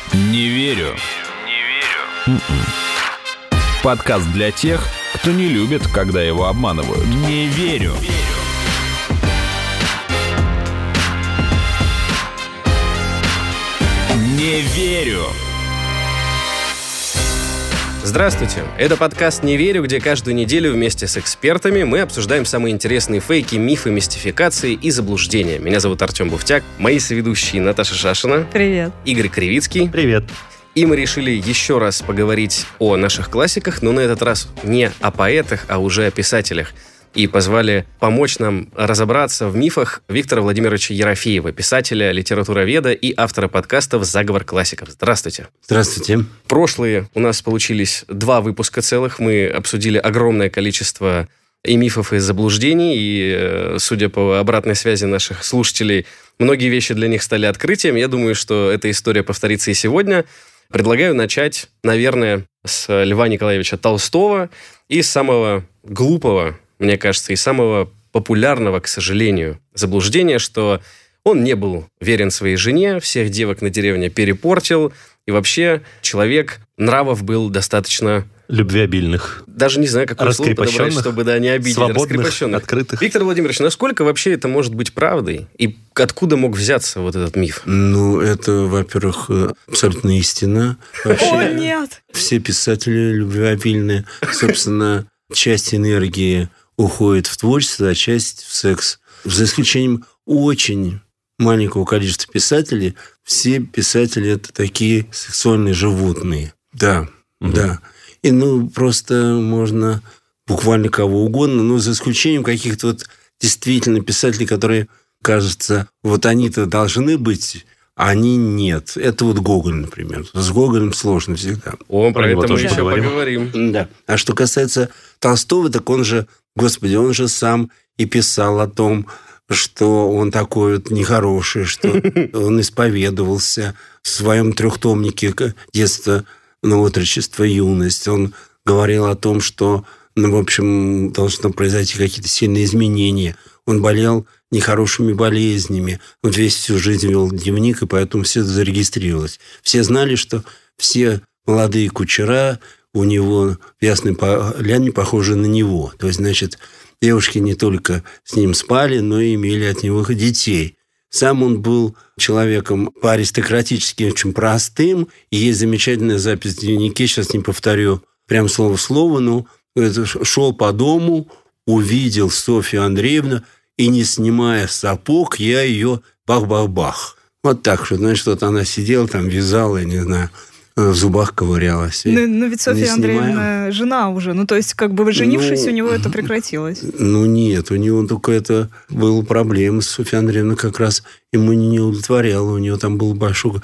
Не верю. Подкаст для тех, кто не любит, когда его обманывают. Не верю. Не верю. Здравствуйте, это подкаст «Не верю», где каждую неделю вместе с экспертами мы обсуждаем самые интересные фейки, мифы, мистификации и заблуждения. Меня зовут Артем Буфтяк, мои соведущие Наташа Шашина. Привет. Игорь Кривицкий. Привет. И мы решили еще раз поговорить о наших классиках, но на этот раз не о поэтах, а уже о писателях. И позвали помочь нам разобраться в мифах Виктора Владимировича Ерофеева, писателя, литературоведа и автора подкастов «Заговор классиков». Здравствуйте. Здравствуйте. Прошлые у нас получились 2 выпуска целых. Мы обсудили огромное количество и мифов, и заблуждений. И, судя по обратной связи наших слушателей, многие вещи для них стали открытием. Я думаю, что эта история повторится и сегодня. Предлагаю начать, наверное, с Льва Николаевича Толстого и самого глупого, мне кажется, и самого популярного, к сожалению, заблуждения, что он не был верен своей жене, всех девок на деревне перепортил, и вообще человек нравов был достаточно... Любвеобильных. Даже не знаю, какое слово подобрать, чтобы не обидеть. Свободных, раскрепощенных. Открытых. Виктор Владимирович, насколько вообще это может быть правдой? И откуда мог взяться вот этот миф? Ну, это, во-первых, абсолютно истина. Вообще, О, нет! Все писатели любвеобильные. Собственно, часть энергии уходит в творчество, а часть в секс. За исключением очень маленького количества писателей, все писатели – это такие сексуальные животные. Да, да. И, просто можно буквально кого угодно, за исключением каких-то вот действительно писателей, которые, кажется, вот они-то должны быть, а они нет. Это вот Гоголь, например. С Гоголем сложно всегда. Про это мы еще поговорим. Да. А что касается Толстого, так он же, господи, он же сам и писал о том, что он такой вот нехороший, что он исповедовался в своем 3-томнике «Детство, отрочество, юность». Он говорил о том, что, в общем, должны произойти какие-то сильные изменения. Он болел нехорошими болезнями. Он всю жизнь вел дневник, и поэтому все это зарегистрировалось. Все знали, что все молодые кучера у него в Ясной Поляне похожи на него. То есть, значит, девушки не только с ним спали, но и имели от него детей. Сам он был человеком по-аристократически очень простым. И есть замечательная запись в дневнике, сейчас не повторю прям слово в слово, но шел по дому, увидел Софью Андреевну, и, не снимая сапог, я ее бах-бах-бах. Вот так, что, значит, вот она сидела там, вязала, я не знаю, в зубах ковырялась. Но ведь Софья Андреевна жена уже. То есть, женившись, у него это прекратилось. Нет, у него только это была проблема. Софья Андреевна как раз ему не удовлетворяла. У него там было большое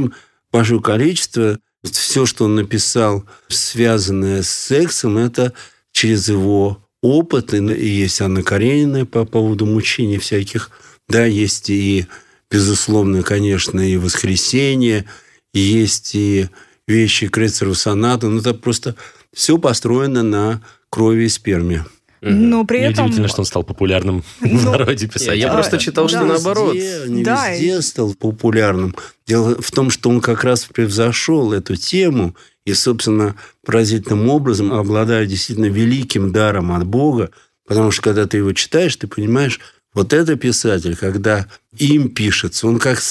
количество. Все, что он написал, связанное с сексом, это через его опыт. И есть Анна Каренина по поводу мучений всяких. Да, есть и, безусловно, конечно, и «Воскресенье», есть и вещи Крейцерова соната. Это просто все построено на крови и сперме. Но при этом... Неудивительно, что он стал популярным в народе писать. Я просто читал, что наоборот. Не везде стал популярным. Дело в том, что он как раз превзошел эту тему и, собственно, поразительным образом обладает действительно великим даром от Бога, потому что, когда ты его читаешь, ты понимаешь, вот это писатель, когда им пишется, он как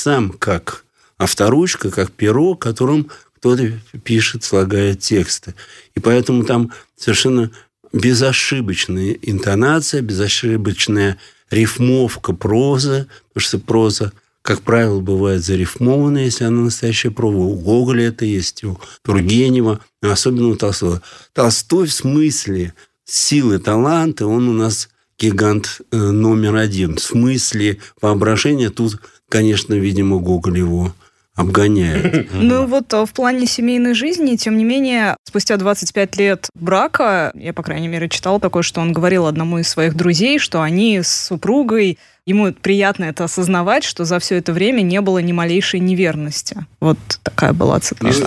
авторучка, как перо, которым кто-то пишет, слагает тексты. И поэтому там совершенно безошибочная интонация, безошибочная рифмовка прозы, потому что проза, как правило, бывает зарифмованная, если она настоящая проза. У Гоголя это есть, у Тургенева, особенно у Толстого. Толстой в смысле силы таланта, он у нас гигант номер 1. В смысле воображения тут, конечно, видимо, Гоголь его обгоняет. В плане семейной жизни, тем не менее, спустя 25 лет брака, я, по крайней мере, читала такое, что он говорил одному из своих друзей, что они с супругой, ему приятно это осознавать, что за все это время не было ни малейшей неверности. Вот такая была цитата.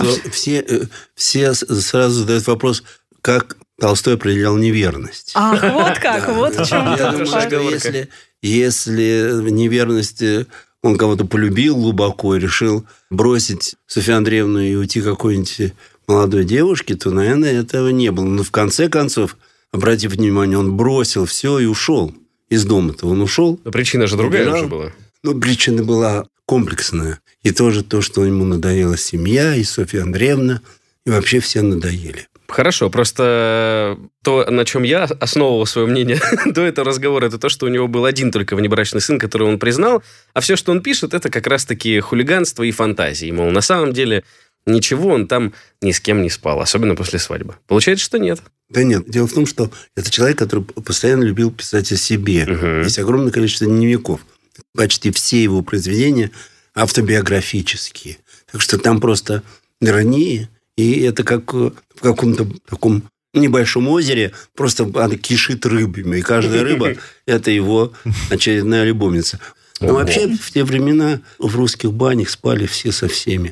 Все сразу задают вопрос, как Толстой определял неверность. Ах, вот как, вот в чем я думаю, что если неверность он кого-то полюбил глубоко и решил бросить Софью Андреевну и уйти к какой-нибудь молодой девушке, то, наверное, этого не было. Но в конце концов, обратив внимание, он бросил все и ушел из дома-то. Он ушел. Но причина же другая уже была. Ну, причина была комплексная. И тоже то, что ему надоела семья, и Софья Андреевна, и вообще все надоели. Хорошо, просто то, на чем я основывал свое мнение до этого разговора, это то, что у него был один только внебрачный сын, который он признал, а все, что он пишет, это как раз-таки хулиганство и фантазии. Мол, на самом деле ничего, он там ни с кем не спал, особенно после свадьбы. Получается, что нет. Да нет. Дело в том, что это человек, который постоянно любил писать о себе. Есть огромное количество дневников. Почти все его произведения автобиографические. Так что там просто ирония. И это как в каком-то таком небольшом озере, просто она кишит рыбами. И каждая рыба – это его очередная любовница. Но вообще в те времена в русских банях спали все со всеми.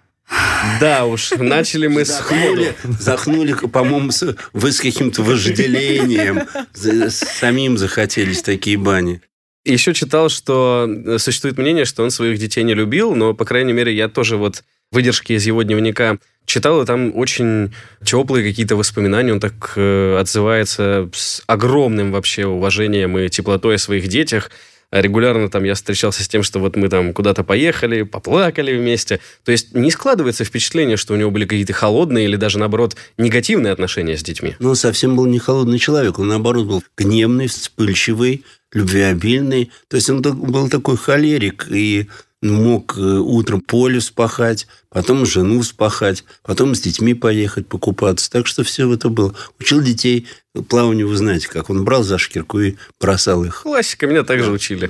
Да уж, начали мы с ходу. Захнули, по-моему, с каким-то вожделением. Самим захотелись такие бани. Еще читал, что существует мнение, что он своих детей не любил, но, по крайней мере, я тоже выдержки из его дневника читал, и там очень теплые какие-то воспоминания. Он так отзывается с огромным вообще уважением и теплотой о своих детях. Регулярно там я встречался с тем, что мы там куда-то поехали, поплакали вместе. То есть не складывается впечатление, что у него были какие-то холодные или даже, наоборот, негативные отношения с детьми. Но он совсем был не холодный человек. Он, наоборот, был гневный, вспыльчивый, любвеобильный. То есть он был такой холерик и мог утром поле вспахать, потом жену вспахать, потом с детьми поехать покупаться. Так что все это было. Учил детей плаванию, вы знаете, как он брал за шкирку и бросал их. Классика, меня также учили.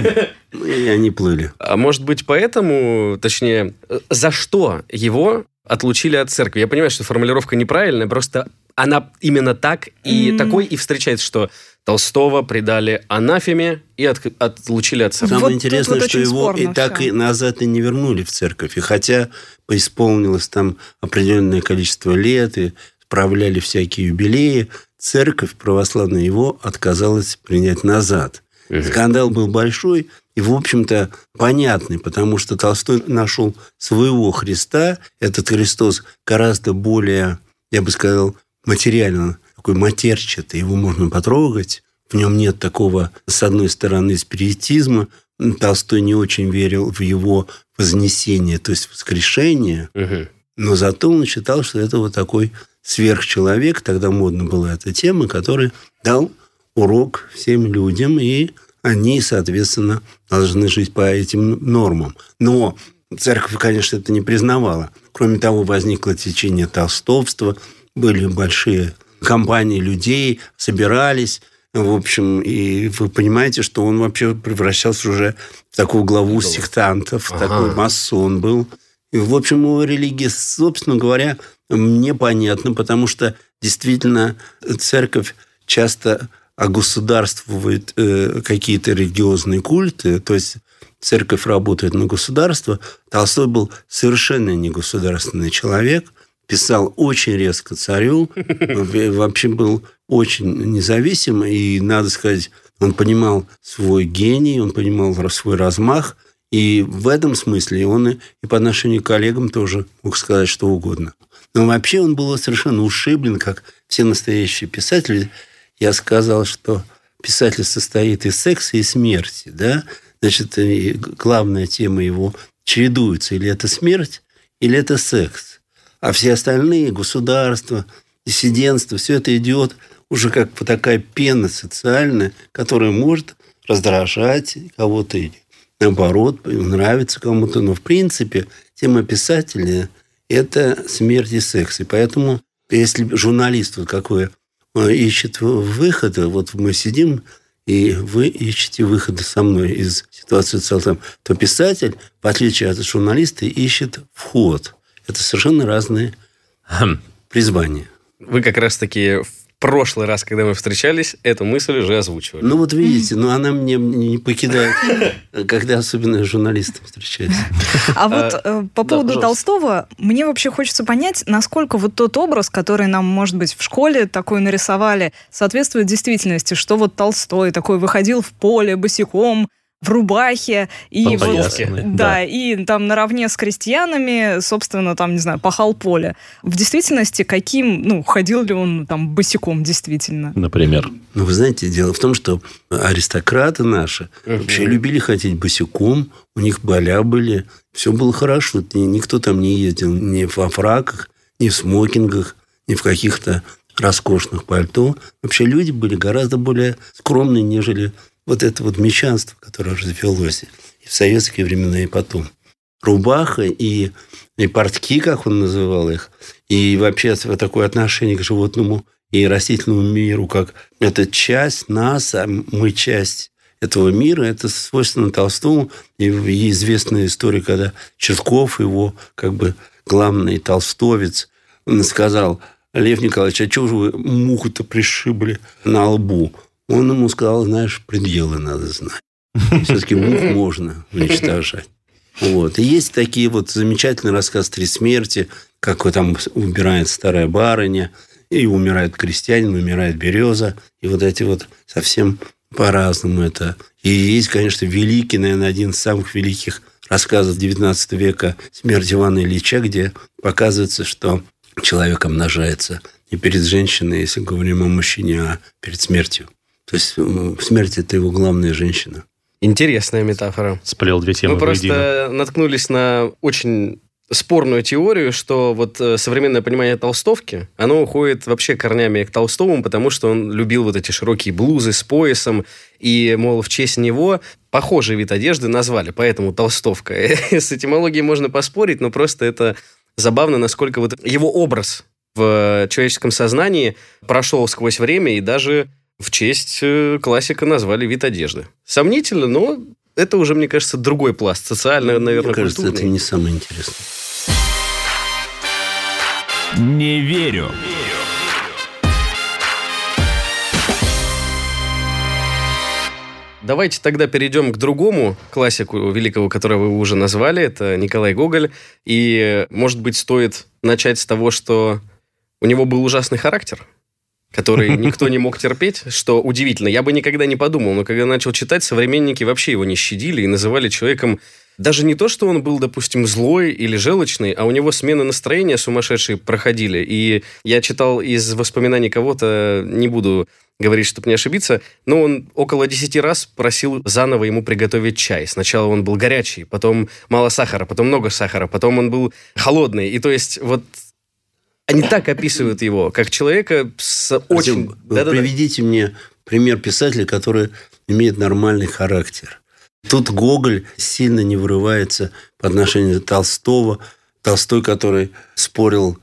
И они плыли. А может быть, поэтому, точнее, за что его отлучили от церкви? Я понимаю, что формулировка неправильная, просто она именно так и такой и встречается, что Толстого предали анафеме и отлучили от церкви. Самое интересное, что его и так и назад и не вернули в церковь. И хотя поисполнилось там определенное количество лет, и справляли всякие юбилеи, церковь православная его отказалась принять назад. Скандал был большой и, в общем-то, понятный, потому что Толстой нашел своего Христа. Этот Христос гораздо более, я бы сказал, материально, такой матерчатый, его можно потрогать. В нем нет такого, с одной стороны, спиритизма. Толстой не очень верил в его вознесение, то есть воскрешение. Но зато он считал, что это такой сверхчеловек, тогда модно была эта тема, который дал урок всем людям, и они, соответственно, должны жить по этим нормам. Но церковь, конечно, это не признавала. Кроме того, возникло течение толстовства, были большие компании людей, собирались, в общем, и вы понимаете, что он вообще превращался уже в такую главу сектантов, такой масон был. И, в общем, его религия, собственно говоря, мне понятна, потому что действительно церковь часто огосударствует какие-то религиозные культы, то есть церковь работает на государство. Толстой был совершенно не государственный человек, писал очень резко царю, вообще был очень независим, и, надо сказать, он понимал свой гений, он понимал свой размах, и в этом смысле он и по отношению к коллегам тоже мог сказать что угодно. Но вообще он был совершенно ушиблен, как все настоящие писатели. Я сказал, что писатель состоит из секса и смерти, да? Значит, главная тема его чередуется. Или это смерть, или это секс. А все остальные, государство, диссидентство, все это идет уже как такая пена социальная, которая может раздражать кого-то или, наоборот, нравится кому-то. Но, в принципе, тема писателя – это смерть и секс. И поэтому, если журналист какой ищет выхода, мы сидим, и вы ищете выхода со мной из ситуации целом, то писатель, в отличие от журналиста, ищет вход. Это совершенно разные призвания. Вы как раз-таки в прошлый раз, когда мы встречались, эту мысль уже озвучивали. Видите, она мне не покидает, когда особенно с журналистом встречаюсь. А по поводу Толстого, мне вообще хочется понять, насколько тот образ, который нам, может быть, в школе такой нарисовали, соответствует действительности, что Толстой такой выходил в поле босиком, в рубахе, и да, и там наравне с крестьянами, собственно, там, не знаю, пахал поле. В действительности, ходил ли он там босиком, действительно? Например. Вы знаете, дело в том, что аристократы наши вообще любили ходить босиком, у них поля были, все было хорошо, никто там не ездил ни во фраках, ни в смокингах, ни в каких-то роскошных пальто. Вообще люди были гораздо более скромные, нежели вот это вот мещанство, которое развелось и в советские времена, и потом. Рубаха и портки, как он называл их, и вообще такое отношение к животному и растительному миру, как это часть нас, а мы часть этого мира, это свойственно Толстому. И известная история, когда Чертков, его главный толстовец, он сказал: Лев Николаевич, а чего же вы муху-то пришибли на лбу? Он ему сказал: знаешь, пределы надо знать. Все-таки мух можно уничтожать. Вот. И есть такие вот замечательные рассказы «Три смерти», как там умирает старая барыня, и умирает крестьянин, умирает береза. И вот эти вот совсем по-разному это. И есть, конечно, великий, наверное, один из самых великих рассказов XIX века «Смерть Ивана Ильича», где показывается, что человек обнажается не перед женщиной, если говорим о мужчине, а перед смертью. То есть смерть – это его главная женщина. Интересная метафора. Сплел две темы. Мы просто наткнулись на очень спорную теорию, что вот современное понимание толстовки, оно уходит вообще корнями к Толстому, потому что он любил вот эти широкие блузы с поясом, и, мол, в честь него похожий вид одежды назвали, поэтому толстовка. С этимологией можно поспорить, но просто это забавно, насколько вот его образ в человеческом сознании прошел сквозь время, и даже в честь классика назвали вид одежды. Сомнительно, но это уже, мне кажется, другой пласт. Социально, наверное, мне кажется, культурный. это не самое интересное. Не верю. Давайте тогда перейдем к другому классику великого, которого вы уже назвали. Это Николай Гоголь. И, может быть, стоит начать с того, что у него был ужасный характер, который никто не мог терпеть, что удивительно. Я бы никогда не подумал, но когда начал читать, современники вообще его не щадили и называли человеком даже не то, что он был, допустим, злой или желчный, а у него смены настроения сумасшедшие проходили. И я читал из воспоминаний кого-то, не буду говорить, чтобы не ошибиться, но он около 10 раз просил заново ему приготовить чай. Сначала он был горячий, потом мало сахара, потом много сахара, потом он был холодный. И то есть вот они так описывают его, как человека с очень... Приведите мне пример писателя, который имеет нормальный характер. Тут Гоголь сильно не вырывается по отношению к Толстого. Толстой, который спорил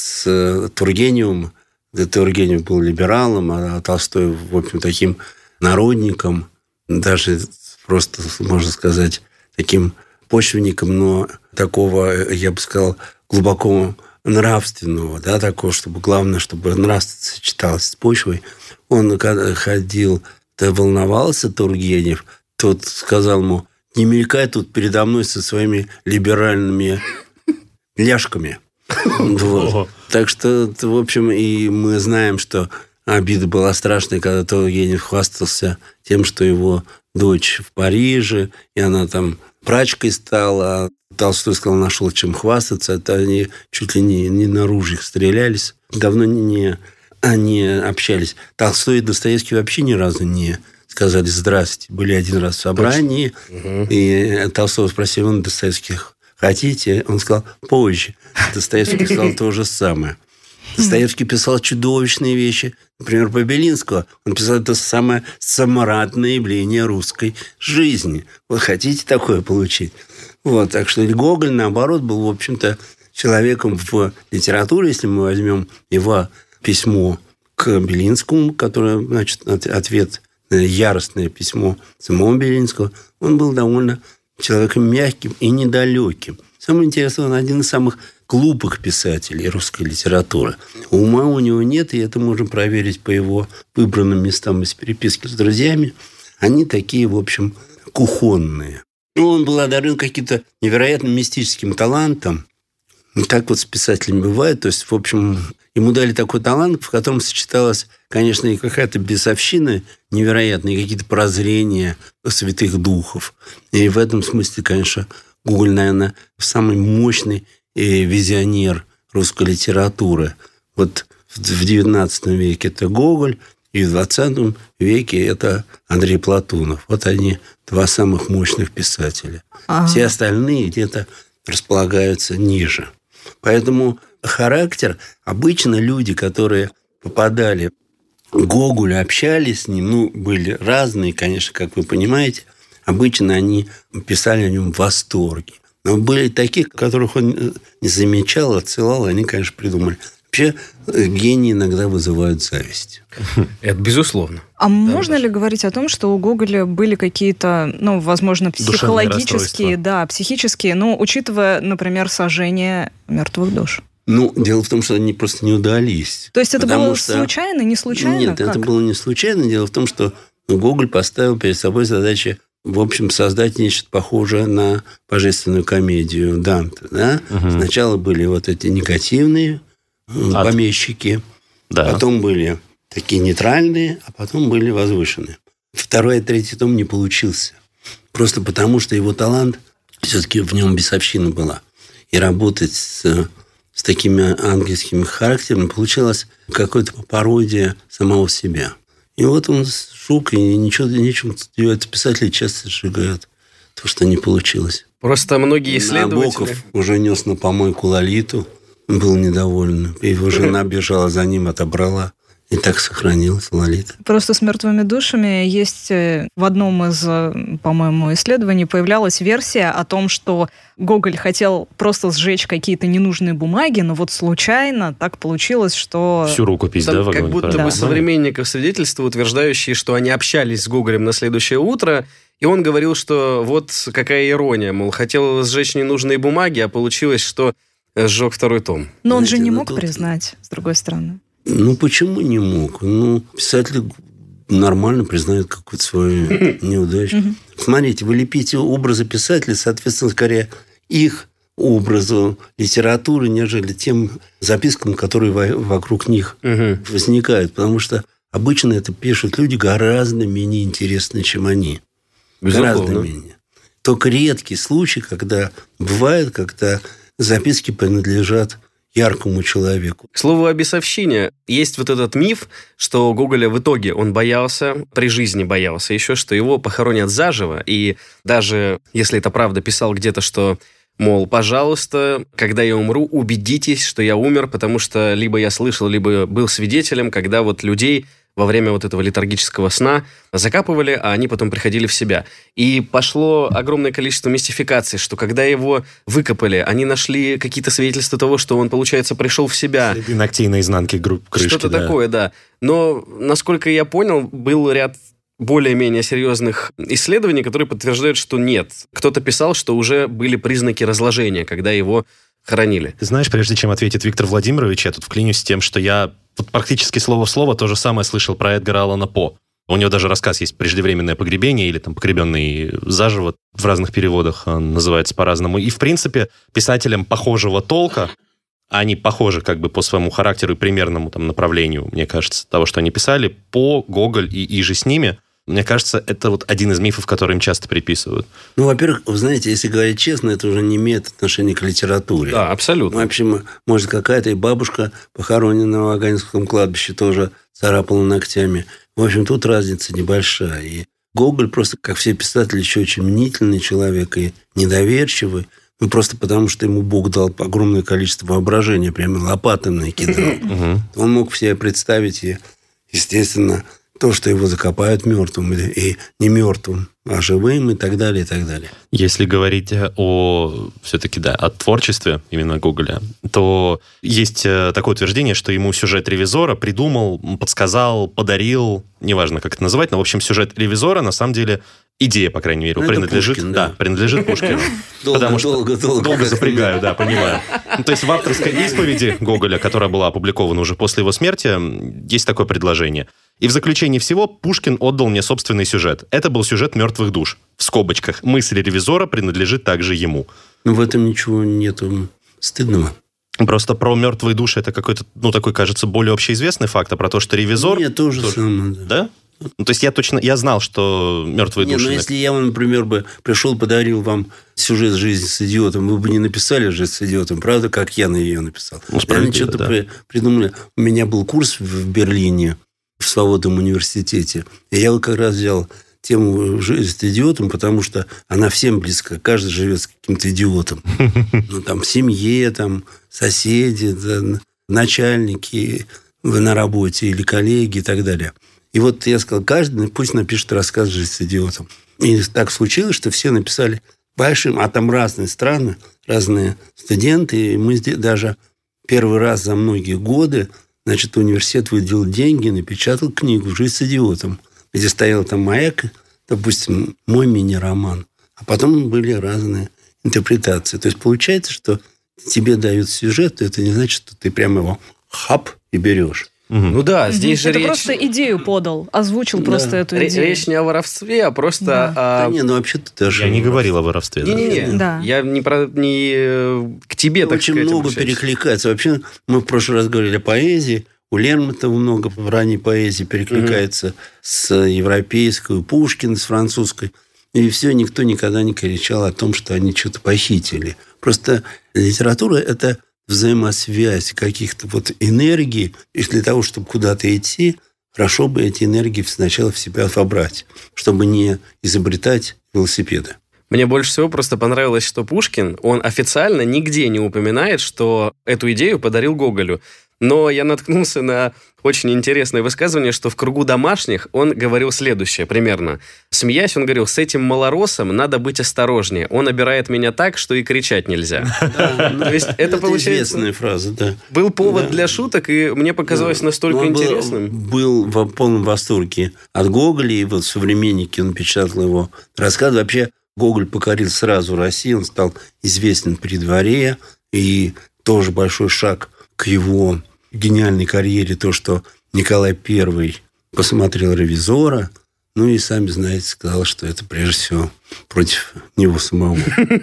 с Тургеневым. Тургенев был либералом, а Толстой, в общем, таким народником, даже просто, можно сказать, таким почвенником, но такого, я бы сказал, глубоко нравственного, да, такого, чтобы главное, чтобы нравственность сочеталась с почвой. Он, когда ходил, волновался Тургенев, тот сказал ему: не мелькай тут передо мной со своими либеральными ляжками. Вот. Так что, в общем, и мы знаем, что обида была страшная, когда Тургенев хвастался тем, что его дочь в Париже, и она там прачкой стала. Толстой сказал: нашел чем хвастаться. Это они чуть ли не на ружьях стрелялись. Давно не общались. Толстой и Достоевский вообще ни разу не сказали «здрасте». Были один раз в собрании. И Толстой спросил: он Достоевский хотите? Он сказал: позже. Достоевский сказал то же самое. Достоевский писал чудовищные вещи. Например, по Белинскому. Он писал это самое саморадное явление русской жизни. Вы хотите такое получить? Вот, так что Гоголь, наоборот, был, в общем-то, человеком в литературе. Если мы возьмем его письмо к Белинскому, которое, значит, ответ на яростное письмо самого Белинского, он был довольно человеком мягким и недалеким. Самое интересное, он один из самых глупых писателей русской литературы. Ума у него нет, и это можно проверить по его выбранным местам из переписки с друзьями. Они такие, в общем, кухонные. Он был одарен каким-то невероятным мистическим талантом. Так вот с писателями бывает. То есть, в общем, ему дали такой талант, в котором сочеталась, конечно, и какая-то бесовщина невероятная, и какие-то прозрения святых духов. И в этом смысле, конечно, Гоголь, наверное, самый мощный визионер русской литературы. Вот в XIX веке это Гоголь, и в XX веке это Андрей Платонов. Вот они два самых мощных писателя. Все остальные где-то располагаются ниже. Поэтому характер, обычно люди, которые попадали к Гоголю, общались с ним, были разные, конечно, как вы понимаете, обычно они писали о нем в восторге. Но были такие, которых он не замечал, отсылал, они, конечно, придумали. Вообще, гении иногда вызывают зависть. Это безусловно. А можно ли говорить о том, что у Гоголя были какие-то, возможно, психологические, психические, учитывая, например, сожжение мертвых душ? Дело в том, что они просто не удались. То есть это было случайно, не случайно? Нет, это было не случайно. Дело в том, что Гоголь поставил перед собой задачу, в общем, создать нечто похожее на божественную комедию Данте. Да? Сначала были вот эти негативные помещики, потом были такие нейтральные, а потом были возвышенные. Второй и третий том не получился. Просто потому, что его талант, все-таки в нем бесовщина была. И работать с такими ангельскими характерами получилась какая-то пародия самого себя. И вот он шук, и ничего делать. Писатели часто сжигают то, что не получилось. Просто многие исследователи... Набоков уже нес на помойку Лолиту, был недоволен. Его жена бежала за ним, отобрала. И так сохранилась Лолита. Просто с мертвыми душами есть в одном из, по-моему, исследований появлялась версия о том, что Гоголь хотел просто сжечь какие-то ненужные бумаги, но вот случайно так получилось, что... Всю рукопись, там, да? Как будто бы современников свидетельства, утверждающие, что они общались с Гоголем на следующее утро, и он говорил, что вот какая ирония, мол, хотел сжечь ненужные бумаги, а получилось, что сжег второй том. Но он же не мог признать, с другой стороны. Почему не мог? Писатели нормально признают какую-то свою неудачу. Смотрите, вы лепите образы писателей, соответственно, скорее их образу литературы, нежели тем запискам, которые вокруг них возникают. Потому что обычно это пишут люди гораздо менее интересные, чем они. Безусловно. Гораздо менее. Только редкий случай, когда бывает, когда записки принадлежат яркому человеку. К слову о бесовщине, есть вот этот миф, что Гоголя в итоге он боялся, при жизни боялся еще, что его похоронят заживо, и даже, если это правда, писал где-то, что, мол, пожалуйста, когда я умру, убедитесь, что я умер, потому что либо я слышал, либо был свидетелем, когда вот людей во время вот этого летаргического сна закапывали, а они потом приходили в себя. И пошло огромное количество мистификаций, что когда его выкопали, они нашли какие-то свидетельства того, что он, получается, пришел в себя. Следы ногтей на изнанке крышки. Что-то такое, да. Но, насколько я понял, был ряд более-менее серьезных исследований, которые подтверждают, что нет. Кто-то писал, что уже были признаки разложения, когда его хоронили. Ты знаешь, прежде чем ответит Виктор Владимирович, я тут вклинюсь с тем, что я практически слово в слово то же самое слышал про Эдгара Аллана По. У него даже рассказ есть «Преждевременное погребение» или там «Погребенный заживо». В разных переводах он называется по-разному. И, в принципе, писателям похожего толка, они похожи как бы по своему характеру и примерному там направлению, мне кажется, того, что они писали, По, Гоголь и иже с ними, мне кажется, это вот один из мифов, который им часто приписывают. Во-первых, вы знаете, если говорить честно, это уже не имеет отношения к литературе. Да, абсолютно. Вообще, может, какая-то и бабушка, похороненная на Ваганьском кладбище, тоже царапала ногтями. В общем, тут разница небольшая. И Гоголь просто, как все писатели, еще очень мнительный человек и недоверчивый. Просто потому, что ему Бог дал огромное количество воображения, прямо лопатой накидал. Он мог себе представить, и, естественно, то, что его закопают мертвым, и не мертвым, а живым, и так далее, и так далее. Если говорить все-таки, о творчестве именно Гоголя, то есть такое утверждение, что ему сюжет «Ревизора» придумал, подсказал, подарил, неважно, как это называть, но, в общем, сюжет «Ревизора» на самом деле идея, по крайней мере, принадлежит Пушкин, принадлежит Пушкину. Долго запрягаю, понимаю. То есть в авторской исповеди Гоголя, которая была опубликована уже после его смерти, есть такое предложение. И в заключении всего Пушкин отдал мне собственный сюжет. Это был сюжет «Мертвых душ». В скобочках. Мысль «Ревизора» принадлежит также ему. В этом ничего нету стыдного. Просто про мертвые души это какой-то, такой, кажется, более общеизвестный факт, а про то, что ревизор... Нет, тоже самое. Да? То есть я знал, что мертвые души... если я, например, бы пришел, подарил вам сюжет «Жизнь с идиотом», вы бы не написали «Жизнь с идиотом», правда, как я на ее написал. Наверное, что-то придумали. У меня был курс в Берлине, в Свободном университете, и я как раз взял тему «Жизнь с идиотом», потому что она всем близка. Каждый живет с каким-то идиотом. В семье, соседи, начальники на работе или коллеги и так далее. И вот я сказал, каждый пусть напишет рассказ «Жизнь с идиотом». И так случилось, что все написали большим, а там разные страны, разные студенты. И мы даже первый раз за многие годы, университет выделил деньги, напечатал книгу «Жизнь с идиотом», где стоял моя, допустим, мой мини-роман. А потом были разные интерпретации. То есть получается, что тебе дают сюжет, это не значит, что ты прямо его и берешь. Ну да, здесь же это речь... просто идею подал, озвучил просто эту идею. Речь не о воровстве, а просто о... вообще-то даже... Я не говорил о воровстве. Не-не-не. Да. Я не к тебе, так очень сказать, много обращаюсь. перекликается. Вообще, мы в прошлый раз говорили о поэзии. У Лермонтова много в ранней поэзии перекликается с европейской, у Пушкина с французской. И все, никто никогда не кричал о том, что они что-то похитили. Просто литература – это взаимосвязь каких-то энергий. И для того, чтобы куда-то идти, хорошо бы эти энергии сначала в себя вобрать, чтобы не изобретать велосипеды. Мне больше всего просто понравилось, что Пушкин, он официально нигде не упоминает, что эту идею подарил Гоголю. Но я наткнулся на очень интересное высказывание, что в кругу домашних он говорил следующее примерно. Смеясь, он говорил, с этим малоросом надо быть осторожнее. Он обирает меня так, что и кричать нельзя. То есть это получается... известная фраза, да. Был повод для шуток, и мне показалось настолько интересным. Был в полном восторге от Гоголя, и современники, он печатал его рассказ. Вообще, Гоголь покорил сразу Россию, он стал известен при дворе, и тоже большой шаг к его гениальной карьере, то, что Николай I посмотрел «Ревизора», и, сами знаете, сказал, что это прежде всего против него самого.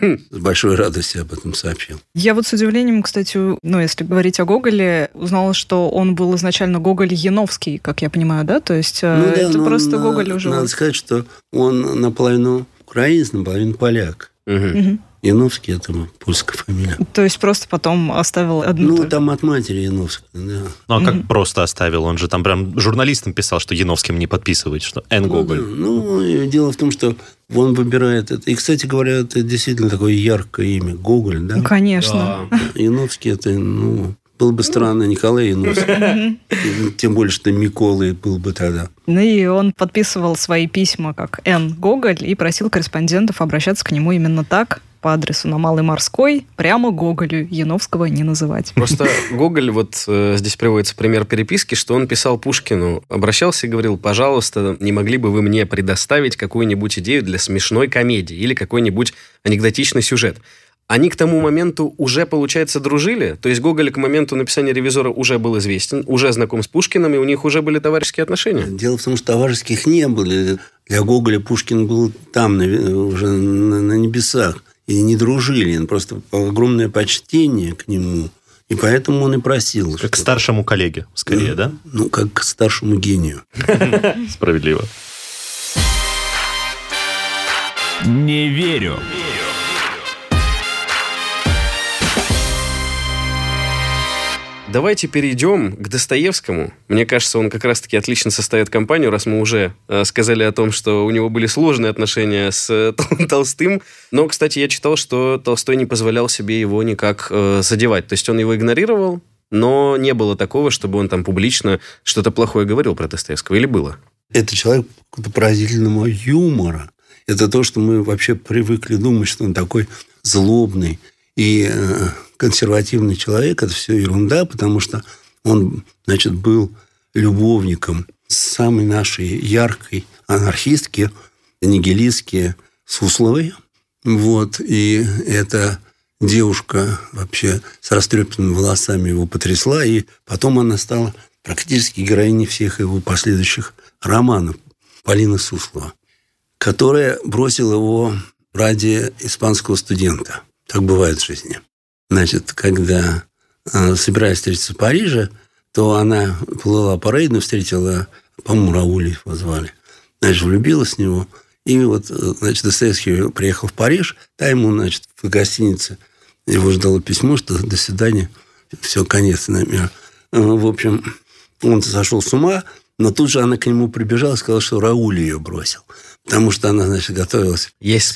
С большой радостью об этом сообщил. Я с удивлением, кстати, если говорить о Гоголе, узнала, что он был изначально Гоголь Яновский, как я понимаю, да? То есть это просто Гоголь уже... Надо сказать, что он наполовину украинец, наполовину поляк. Яновский – это польская фамилия. То есть просто потом оставил одну... там от матери Яновская, да. А как просто оставил? Он же там прям журналистам писал, что Яновским не подписывать, что Н. Гоголь. Дело в том, что он выбирает это. И, кстати говоря, это действительно такое яркое имя. Гоголь, да? Конечно. Да. Яновский – это, было бы странно, Николай Яновский. Тем более, что Миколай был бы тогда. И он подписывал свои письма как Н. Гоголь и просил корреспондентов обращаться к нему именно так, по адресу на Малой Морской, прямо Гоголю, Яновского не называть. Просто Гоголь, здесь приводится пример переписки, что он писал Пушкину, обращался и говорил, пожалуйста, не могли бы вы мне предоставить какую-нибудь идею для смешной комедии или какой-нибудь анекдотичный сюжет. Они к тому моменту уже, получается, дружили. То есть Гоголь к моменту написания «Ревизора» уже был известен, уже знаком с Пушкиным, и у них уже были товарищеские отношения. Дело в том, что товарищеских не было. Для Гоголя Пушкин был там, уже на небесах. И не дружили. Просто огромное почтение к нему. И поэтому он и просил. Как к старшему коллеге, скорее, да? Как к старшему гению. Справедливо. Не верю. Давайте перейдем к Достоевскому. Мне кажется, он как раз-таки отлично составит компанию, раз мы уже сказали о том, что у него были сложные отношения с Толстым. Но, кстати, я читал, что Толстой не позволял себе его никак задевать. То есть он его игнорировал, но не было такого, чтобы он там публично что-то плохое говорил про Достоевского. Или было? Это человек какого-то поразительного юмора. Это то, что мы вообще привыкли думать, что он такой злобный и консервативный человек. Это все ерунда, потому что он, был любовником самой нашей яркой анархистки, нигилистки Сусловой. И эта девушка вообще с растрепанными волосами его потрясла, и потом она стала практически героиней всех его последующих романов. Полина Суслова, которая бросила его ради испанского студента. Так бывает в жизни. Когда собирались встретиться в Париже, то она плыла по Рейну, встретила, по-моему, Рауля его звали. Значит, влюбилась в него. И вот, значит, Достоевский приехал в Париж, там ему, значит, в гостинице его ждало письмо, что до свидания, все, конец намер. В общем, он сошел с ума, но тут же она к нему прибежала и сказала, что Рауль ее бросил. Потому что она, значит, готовилась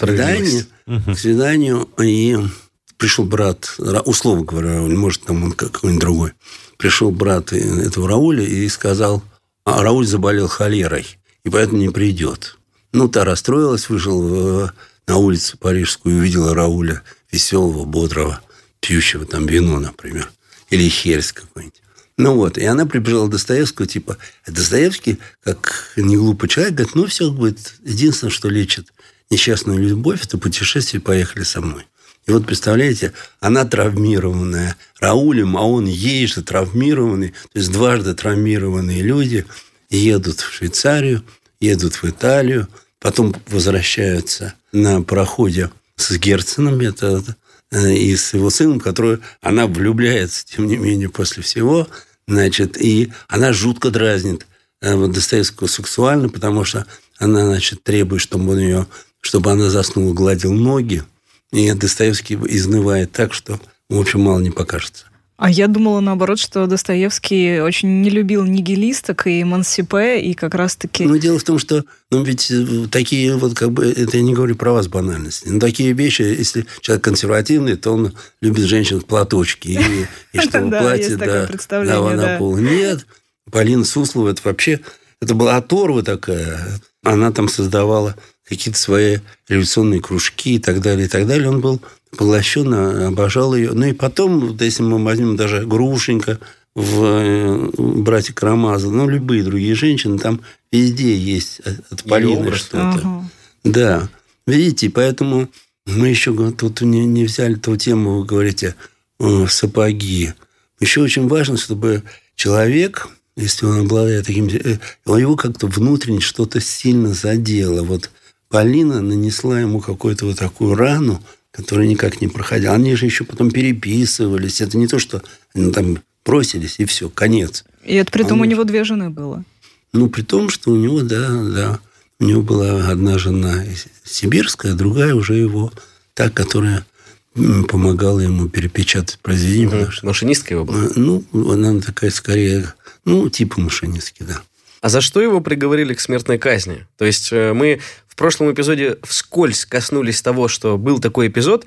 к свиданию, и пришел брат, условно говоря, Рауль, может, там он какой-нибудь другой. Пришел брат этого Рауля и сказал, а Рауль заболел холерой, и поэтому не придет. Ну, та расстроилась, вышел на улицу парижскую и увидела Рауля веселого, бодрого, пьющего там вино, например, или херес какой-нибудь. Ну вот, и она прибежала к Достоевскому, типа, Достоевский, как неглупый человек, говорит, ну, все будет, единственное, что лечит несчастную любовь, это путешествие, поехали со мной. И вот, представляете, она травмированная Раулем, а он ей же травмированный, то есть дважды травмированные люди едут в Швейцарию, едут в Италию, потом возвращаются на пароходе с Герценом, это и с его сыном, который она влюбляется, тем не менее, после всего, значит, и она жутко дразнит Достоевского сексуально, потому что она, значит, требует, чтобы она заснула, гладил ноги, и Достоевский изнывает так, что, в общем, мало не покажется. А я думала, наоборот, что Достоевский очень не любил нигилисток и эмансипе, и как раз-таки... Ну, дело в том, что ведь такие вот, как бы, это я не говорю про вас банальности, но такие вещи, если человек консервативный, то он любит женщин в платочке, и что в платье, на пол. Нет, Полина Суслова, это вообще, это была оторва такая. Она там создавала какие-то свои революционные кружки и так далее, и так далее. Он был поглощен, обожал ее. Ну, и потом, если мы возьмем даже Грушенька в «Братья Карамазовы», ну, любые другие женщины, там везде есть от Полины что-то. Ага. Да. Видите, поэтому мы еще тут не взяли ту тему, вы говорите, сапоги. Еще очень важно, чтобы человек, если он обладает таким... Его как-то внутренне что-то сильно задело. Вот Полина нанесла ему какую-то вот такую рану, которая никак не проходила. Они же еще потом переписывались. Это не то, что они там бросились, и все, конец. И это при том у него 2 жены было. Ну, при том, что у него, да. У него была одна жена сибирская, другая уже его, та, которая помогала ему перепечатать произведение. Машинистка его была? Ну, она такая скорее, типа машинистки, да. А за что его приговорили к смертной казни? То есть мы в прошлом эпизоде вскользь коснулись того, что был такой эпизод,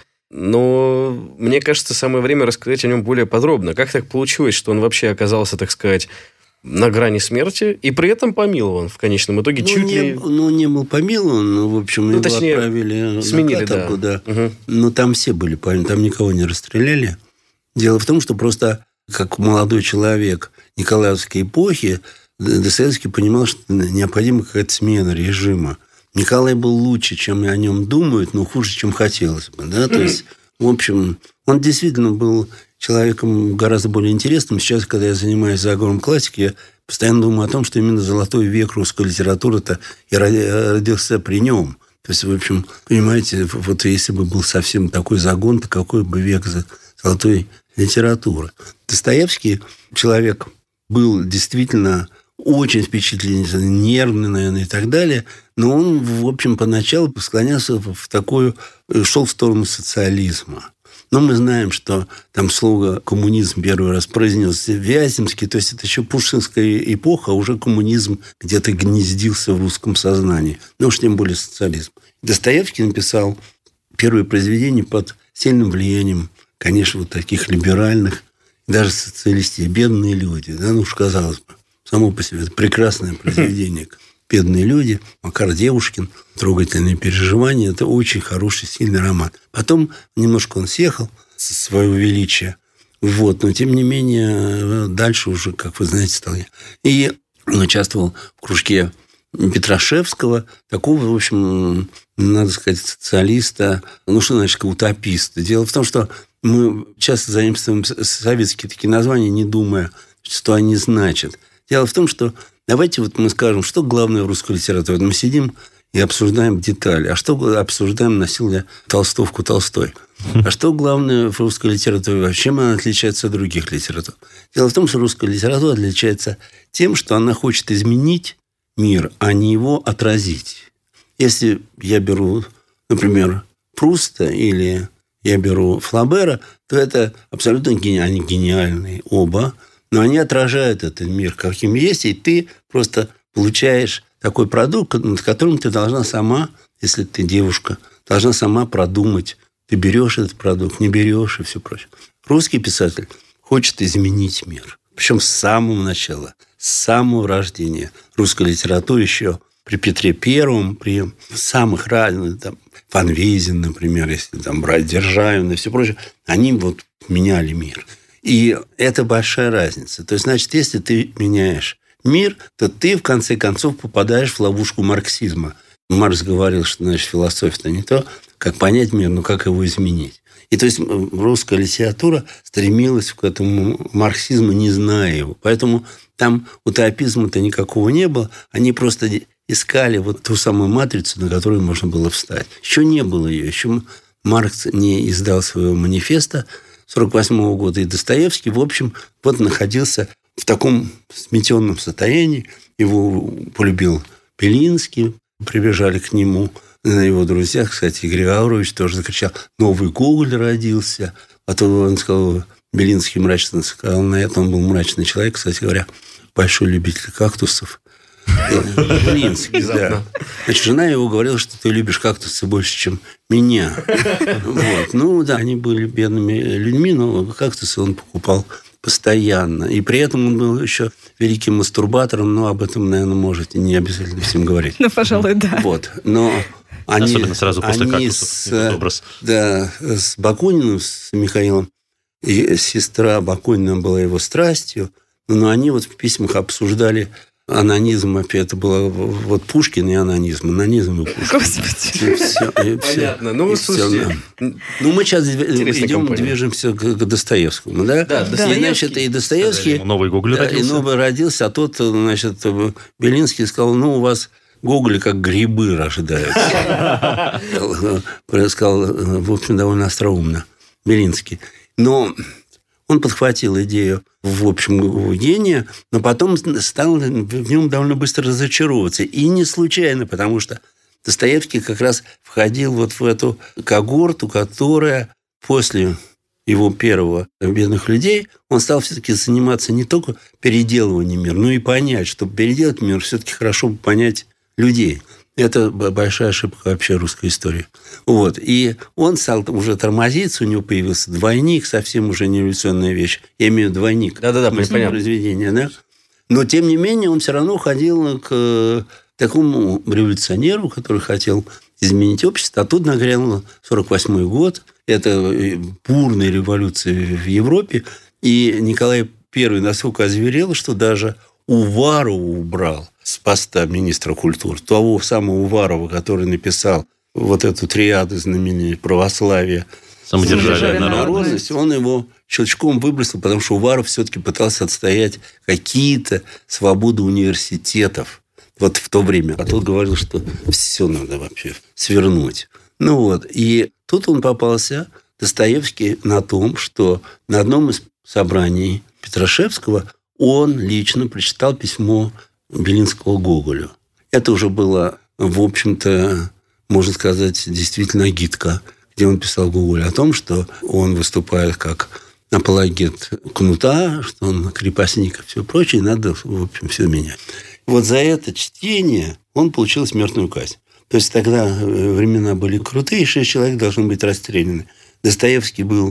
но мне кажется, самое время рассказать о нем более подробно. Как так получилось, что он вообще оказался, так сказать, на грани смерти и при этом помилован в конечном итоге? Не был помилован, но, в общем, его отправили сменили, на каторгу, да. Угу. Но там все были помилованы, там никого не расстреляли. Дело в том, что просто как молодой человек Николаевской эпохи Достоевский понимал, что необходима какая-то смена режима. Николай был лучше, чем о нем думают, но хуже, чем хотелось бы. Да? То есть, в общем, он действительно был человеком гораздо более интересным. Сейчас, когда я занимаюсь заговором классики, я постоянно думаю о том, что именно золотой век русской литературы-то и родился при нем. То есть, в общем, понимаете, вот если бы был совсем такой загон, то какой бы век золотой литературы. Достоевский человек был действительно очень впечатлительный, нервный, наверное, и так далее. Но он, в общем, поначалу склонялся в такую... шел в сторону социализма. Но мы знаем, что там слово «коммунизм» первый раз произнес Вяземский, то есть это еще пушкинская эпоха, а уже коммунизм где-то гнездился в русском сознании. Ну уж тем более социализм. Достоевский написал первые произведения под сильным влиянием, конечно, вот таких либеральных, даже социалистов, «Бедные люди». Да, ну уж казалось бы, само по себе это прекрасное произведение. «Бедные люди», Макар Девушкин, «Трогательные переживания». Это очень хороший, сильный роман. Потом немножко он съехал со своего величия. Вот. Но, тем не менее, дальше уже, как вы знаете, стал я. И он участвовал в кружке Петрашевского, такого, в общем, надо сказать, социалиста, что значит утописта. Дело в том, что мы часто заимствуем советские такие названия, не думая, что они значат. Дело в том, что давайте вот мы скажем, что главное в русской литературе. Мы сидим и обсуждаем детали. А что обсуждаем, носил ли толстовку Толстой? А что главное в русской литературе? Чем она отличается от других литератур? Дело в том, что русская литература отличается тем, что она хочет изменить мир, а не его отразить. Если я беру, например, Пруста или я беру Флабера, то это абсолютно они гениальные оба, но они отражают этот мир, каким есть, и ты просто получаешь такой продукт, над которым ты должна сама, если ты девушка, должна сама продумать, ты берешь этот продукт, не берешь и все прочее. Русский писатель хочет изменить мир. Причем с самого начала, с самого рождения русской литературы еще при Петре Первом, при самых разных, там, Фан Вейзен, например, если там брать Державина и все прочее, они вот меняли мир. И это большая разница. То есть, значит, если ты меняешь мир, то ты, в конце концов, попадаешь в ловушку марксизма. Маркс говорил, что, значит, философия-то не то, как понять мир, но как его изменить. И то есть русская литература стремилась к этому марксизму, не зная его. Поэтому там утопизма-то никакого не было. Они просто искали вот ту самую матрицу, на которую можно было встать. Еще не было ее. Еще Маркс не издал своего манифеста 1948 года. И Достоевский, в общем, вот находился в таком сметенном состоянии. Его полюбил Белинский. Прибежали к нему его друзья. Кстати, Игорь Гаврович тоже закричал: «Новый Гоголь родился». А то он сказал, Белинский мрачно сказал на это. Он был мрачный человек, кстати говоря, большой любитель кактусов. Белинский, да. Значит, жена его говорила, что ты любишь кактусы больше, чем меня. Вот. Ну, да, они были бедными людьми, но кактусы он покупал постоянно. И при этом он был еще великим мастурбатором, но об этом, наверное, можете не обязательно всем говорить. Ну, пожалуй, да. Вот. Но они, особенно сразу после кактусов. С Бакуниным, с Михаилом, и сестра Бакунина была его страстью, но они вот в письмах обсуждали анонизм. Это было вот Пушкин и анонизм. Анонизм и Пушкин. Господи. Понятно. Ну, слушайте. Ну, мы сейчас движемся к Достоевскому, да? Да, Достоевский. Значит, и Достоевский... Новый Гоголь родился. И новый родился, а тот, значит, Белинский сказал, ну, у вас Гоголь как грибы рождаются. Сказал, в общем, довольно остроумно Белинский. Но он подхватил идею, в общем, гения, но потом стал в нем довольно быстро разочаровываться. И не случайно, потому что Достоевский как раз входил вот в эту когорту, которая после его первого «Бедных людей» он стал все-таки заниматься не только переделыванием мира, но и понять, чтобы переделать мир, все-таки хорошо понять людей. Это большая ошибка вообще русской истории. Вот. И он стал уже тормозиться, у него появился двойник, совсем уже не революционная вещь. Я имею в виду двойник. Да-да-да, понятно. Произведение, да? Но, тем не менее, он все равно ходил к такому революционеру, который хотел изменить общество. А тут нагрянул 1948 год. Это бурная революция в Европе. И Николай I настолько озверел, что даже Уварова убрал с поста министра культуры. Того самого Уварова, который написал вот эту триаду знаменитую православие, самодержавие, народность, он его щелчком выбросил, потому что Уваров все-таки пытался отстоять какие-то свободы университетов вот в то время. А тот говорил, что все надо вообще свернуть. Ну вот. И тут он попался, Достоевский, на том, что на одном из собраний Петрашевского он лично прочитал письмо Белинского Гоголю. Это уже было, в общем-то, можно сказать, действительно агитка, где он писал Гоголю о том, что он выступает как апологет кнута, что он крепостник и все прочее, и надо, в общем, все менять. Вот за это чтение он получил смертную казнь. То есть тогда времена были крутые, 6 человек должны быть расстреляны. Достоевский был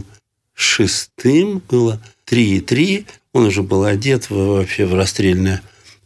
6-м, было 3,3. Он уже был одет вообще в расстрельную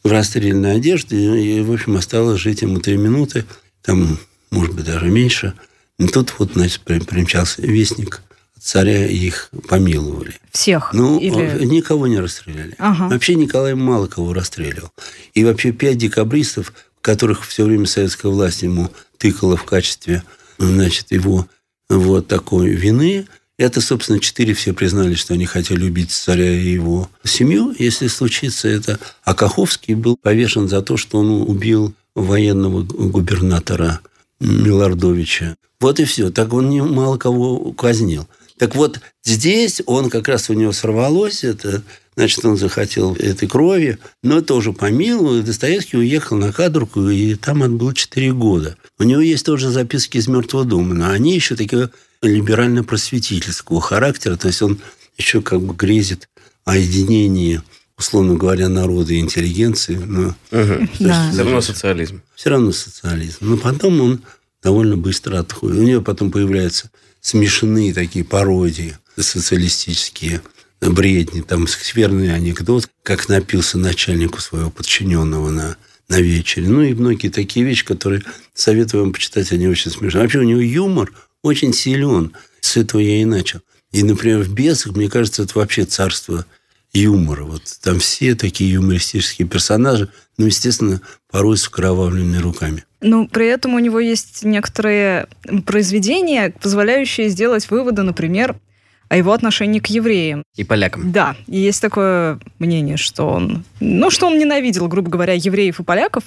одежду. И, в общем, осталось жить ему 3 минуты. Там, может быть, даже меньше. И тут вот, значит, примчался вестник от царя, и их помиловали. Всех? Ну, или... никого не расстреляли. Ага. Вообще Николай мало кого расстреливал. И вообще 5 декабристов, которых все время советская власть ему тыкала в качестве, значит, его вот такой вины, это, собственно, 4 все признали, что они хотели убить царя и его семью, если случится это. А Каховский был повешен за то, что он убил военного губернатора Милардовича. Вот и все. Так он мало кого казнил. Так вот, здесь он как раз у него сорвалось это, значит, он захотел этой крови, но тоже помиловал, и Достоевский уехал на каторгу, и там отбыл 4 года. У него есть тоже записки из «Мертвого дома», но они еще такие либерально-просветительского характера, то есть он еще как бы грезит о единении, условно говоря, народа и интеллигенции. Но, все равно социализм. Все равно социализм. Но потом он довольно быстро отходит. У него потом появляются смешанные такие пародии социалистические, бредни, там скверный анекдот, как напился начальнику своего подчиненного на вечере. Ну и многие такие вещи, которые советую вам почитать, они очень смешные. Вообще у него юмор очень силен. С этого я и начал. И, например, в «Бесах», мне кажется, это вообще царство юмора. Вот там все такие юмористические персонажи, ну, естественно, порой с окровавленными руками. Но при этом у него есть некоторые произведения, позволяющие сделать выводы, например, о его отношении к евреям. И полякам. Да, и есть такое мнение, что он ненавидел, грубо говоря, евреев и поляков.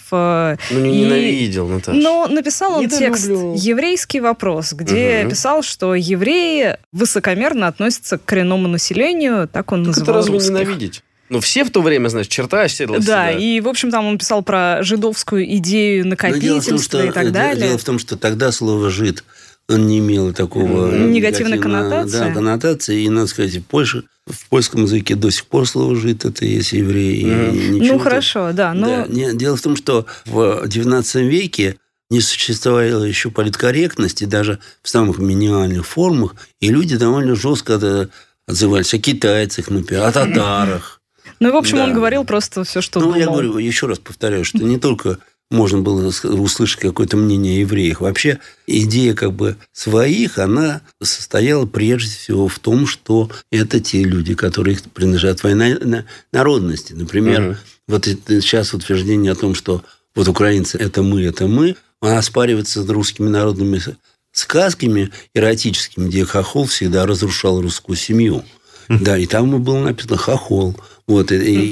Ненавидел, Наташа. Но написал он текст «Еврейский вопрос», где писал, что евреи высокомерно относятся к коренному населению, так он называл русских. Это разве русских. ненавидеть? Ну, все в то время, значит, черта оседла в Да, себя. и, в общем, там он писал про жидовскую идею накопительства и так далее. Дело в том, что тогда слово «жид» он не имел такого негативной коннотации. Да, коннотации. И, надо сказать, в польском языке до сих пор слово «жид» это есть еврей. Ну, хорошо, да. Но... Да. Дело в том, что в XIX веке не существовало еще политкорректности, даже в самых минимальных формах, и люди довольно жестко отзывались о китайцах, например, о татарах. Ну, в общем, он говорил просто все, что думал. Я говорю, еще раз повторяю, что не только можно было услышать какое-то мнение о евреях. Вообще идея как бы своих, она состояла прежде всего в том, что это те люди, которые принадлежат твоей народности. Например, вот сейчас утверждение о том, что вот украинцы – это мы, оспаривается русскими народными сказками эротическими, где хохол всегда разрушал русскую семью. Да, и там было написано «хохол». Вот,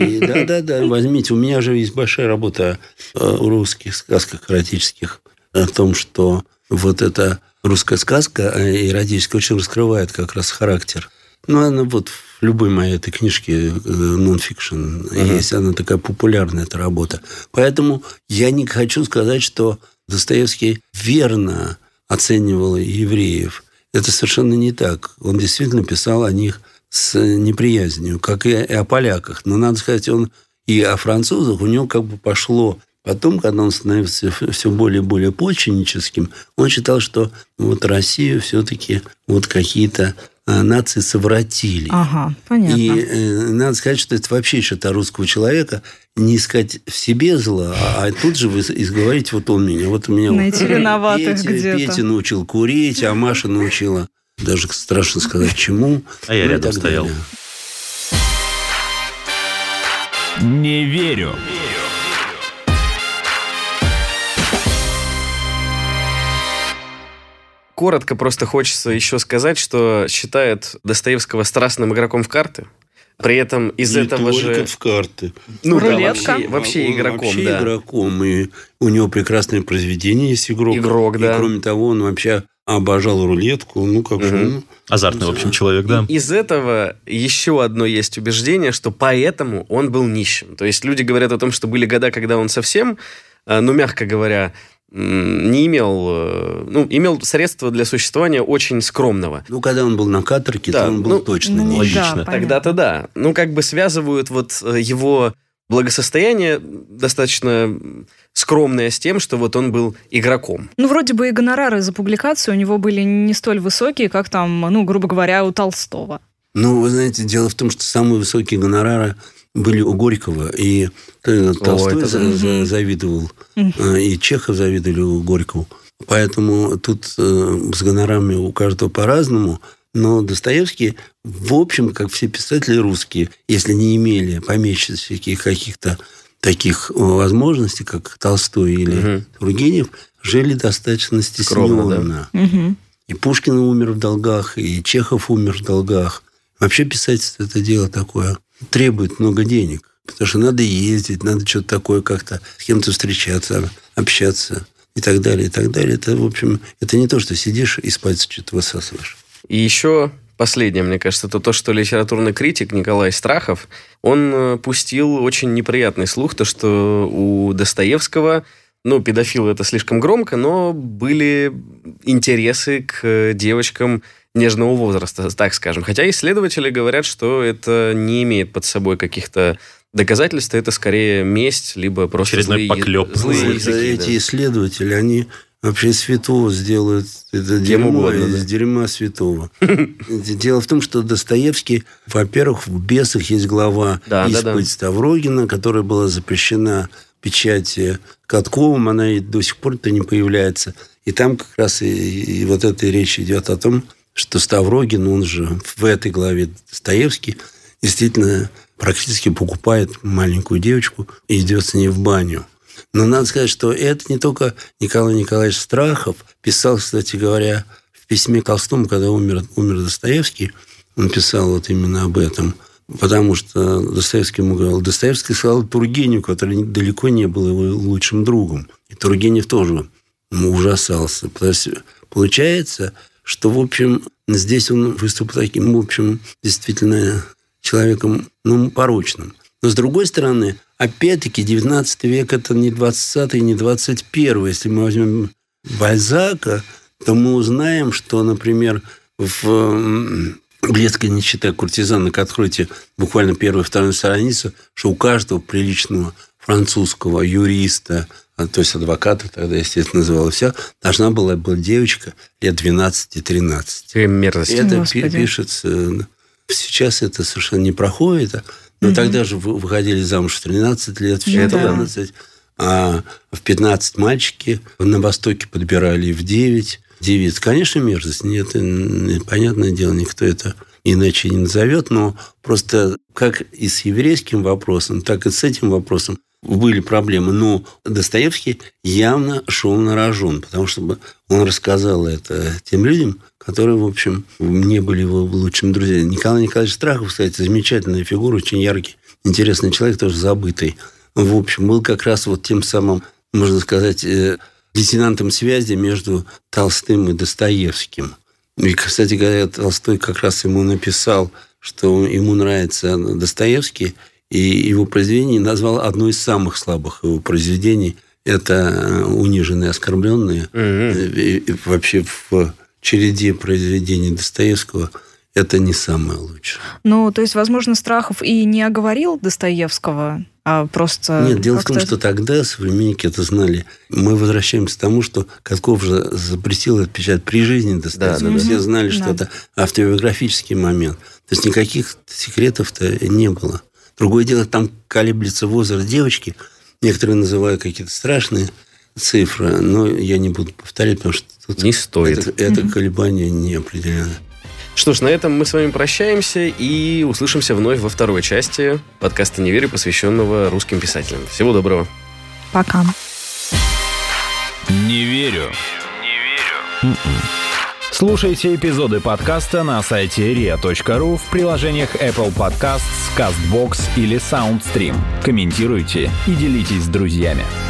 да, возьмите, у меня же есть большая работа о русских сказках эротических, о том, что вот эта русская сказка эротическая очень раскрывает как раз характер. Ну, она вот в любой моей этой книжке нон-фикшн есть, она такая популярная, эта работа. Поэтому я не хочу сказать, что Достоевский верно оценивал евреев. Это совершенно не так. Он действительно писал о них с неприязнью, как и о поляках. Но, надо сказать, он и о французах у него как бы пошло. Потом, когда он становился все более и более почвенническим, он считал, что вот Россию все-таки вот какие-то нации совратили. Ага, понятно. И надо сказать, что это вообще что-то русского человека не искать в себе зла, а тут же вы изговорить, вот он меня. Вот меня найти виноватых где-то. Петя научил курить, а Маша научила, даже страшно сказать, чему. А я рядом стоял. Не верю. Коротко просто хочется еще сказать, что считает Достоевского страстным игроком в карты. При этом из этого же... Не только в карты. Ну рулетка. Да, вообще игроком, вообще да. игроком. И у него прекрасное произведение есть «Игрок». Игрок, да. И кроме того, он вообще обожал рулетку. Ну, как же... Азартный, в общем, человек, да. Из этого еще одно есть убеждение, что поэтому он был нищим. То есть люди говорят о том, что были года, когда он совсем, ну, мягко говоря, не имел средства для существования очень скромного. Ну, когда он был на каторге, Да, то он был точно не логично. Да, Тогда-то да. Ну, как бы связывают вот его благосостояние достаточно скромное с тем, что вот он был игроком. Ну, вроде бы и гонорары за публикацию у него были не столь высокие, как там, ну, грубо говоря, у Толстого. Ну, вы знаете, дело в том, что самые высокие гонорары были у Горького, и Толстой завидовал, и Чехов завидовали у Горького. Поэтому тут с гонорарами у каждого по-разному. Но Достоевский, в общем, как все писатели русские, если не имели помещичьих каких-то таких возможностей, как Толстой или Тургенев, жили достаточно стесненно. Да? И Пушкин умер в долгах, и Чехов умер в долгах. Вообще писательство – это дело такое. Требует много денег. Потому что надо ездить, надо что-то такое как-то с кем-то встречаться, общаться. и так далее, и так далее. Это, в общем, это не то, что сидишь и с пальца что-то высасываешь. И еще последнее, мне кажется, это то, что литературный критик Николай Страхов, он пустил очень неприятный слух, то, что у Достоевского, педофилы это слишком громко, но были интересы к девочкам нежного возраста, так скажем. Хотя исследователи говорят, что это не имеет под собой каких-то доказательств, это скорее месть, либо просто очередной поклеп. злые языки. Эти исследователи, они вообще святого сделают это дерьмо из дерьма святого. Дело в том, что Достоевский, во-первых, в «Бесах» есть глава «Исповедь Ставрогина», которая была запрещена в печати Катковым, она и до сих пор-то не появляется. И там как раз и вот эта речь идет о том, что Ставрогин, он же в этой главе Достоевский, действительно практически покупает маленькую девочку и идет с ней в баню. Но надо сказать, что это не только Николай Николаевич Страхов писал, кстати говоря, в письме к Толстому, когда умер Достоевский, он писал вот именно об этом, потому что Достоевский ему говорил, Достоевский сказал Тургеневу, который далеко не был его лучшим другом. И Тургенев тоже ужасался. Получается, что, в общем, здесь он выступил таким, в общем, действительно человеком, порочным. Но, с другой стороны, опять-таки, 19 век – это не 20-й, не 21-й. Если мы возьмем Бальзака, то мы узнаем, что, например, в «Бледская нищета куртизанок», откройте буквально первую и вторую страницу, что у каждого приличного французского юриста, то есть адвоката, тогда, естественно, называлось все, должна была быть девочка лет 12-13. Мерзость. Это пишется... Сейчас это совершенно не проходит. Но тогда же выходили замуж в 13 лет, в 14, а в 15 мальчики на Востоке подбирали в 9. 9, конечно, мерзость. Нет, понятное дело, никто это иначе не назовет. Но просто как и с еврейским вопросом, так и с этим вопросом были проблемы. Но Достоевский явно шел на рожон, потому что он рассказал это тем людям, которые, в общем, не были его лучшими друзьями. Николай Николаевич Страхов, кстати, замечательная фигура, очень яркий, интересный человек, тоже забытый. В общем, был как раз вот тем самым, можно сказать, лейтенантом связи между Толстым и Достоевским. И, кстати говоря, Толстой как раз ему написал, что ему нравится Достоевский, и его произведение назвал одно из самых слабых его произведений. Это «Униженные, оскорбленные». И вообще в череде произведений Достоевского это не самое лучшее. То есть, возможно, Страхов и не оговорил Достоевского, а просто... Нет, дело в том, что тогда современники это знали. Мы возвращаемся к тому, что Катков же запретил это печать при жизни Достоевского. Все знали, что это автобиографический момент. То есть никаких секретов-то не было. Другое дело, там колеблется возраст девочки. Некоторые называют какие-то страшные цифры, но я не буду повторять, потому что тут не стоит. Это колебание не определено. Что ж, на этом мы с вами прощаемся и услышимся вновь во второй части подкаста «Не верю», посвященного русским писателям. Всего доброго. Пока. Не верю. Слушайте эпизоды подкаста на сайте ria.ru, в приложениях Apple Podcasts, CastBox или SoundStream. Комментируйте и делитесь с друзьями.